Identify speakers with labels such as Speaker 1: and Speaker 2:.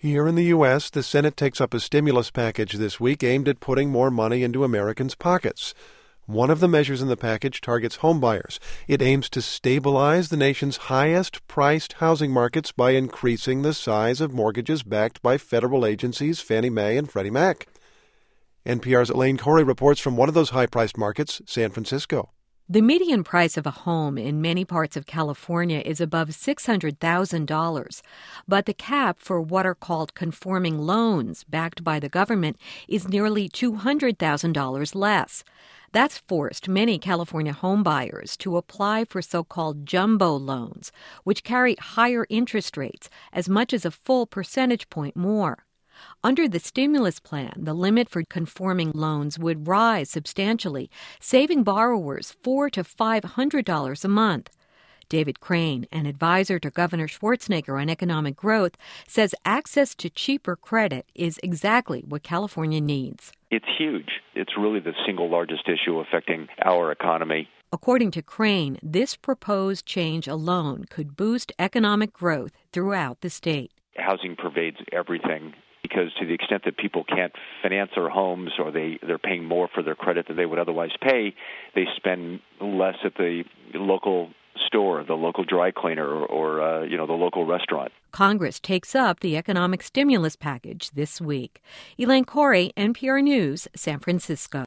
Speaker 1: Here in the U.S., the Senate takes up a stimulus package this week aimed at putting more money into Americans' pockets. One of the measures in the package targets homebuyers. It aims to stabilize the nation's highest-priced housing markets by increasing the size of mortgages backed by federal agencies Fannie Mae and Freddie Mac. NPR's Elaine Corey reports from one of those high-priced markets, San Francisco.
Speaker 2: The median price of a home in many parts of California is above $600,000, but the cap for what are called conforming loans backed by the government is nearly $200,000 less. That's forced many California homebuyers to apply for so-called jumbo loans, which carry higher interest rates, as much as a full percentage point more. Under the stimulus plan, the limit for conforming loans would rise substantially, saving borrowers $400 to $500 a month. David Crane, an advisor to Governor Schwarzenegger on economic growth, says access to cheaper credit is exactly what California needs.
Speaker 3: It's huge. It's really the single largest issue affecting our economy.
Speaker 2: According to Crane, this proposed change alone could boost economic growth throughout the state.
Speaker 3: Housing pervades everything, because to the extent that people can't finance their homes or they're paying more for their credit than they would otherwise pay, they spend less at the local store, the local dry cleaner, or the local restaurant.
Speaker 2: Congress takes up the economic stimulus package this week. Elaine Corey, NPR News, San Francisco.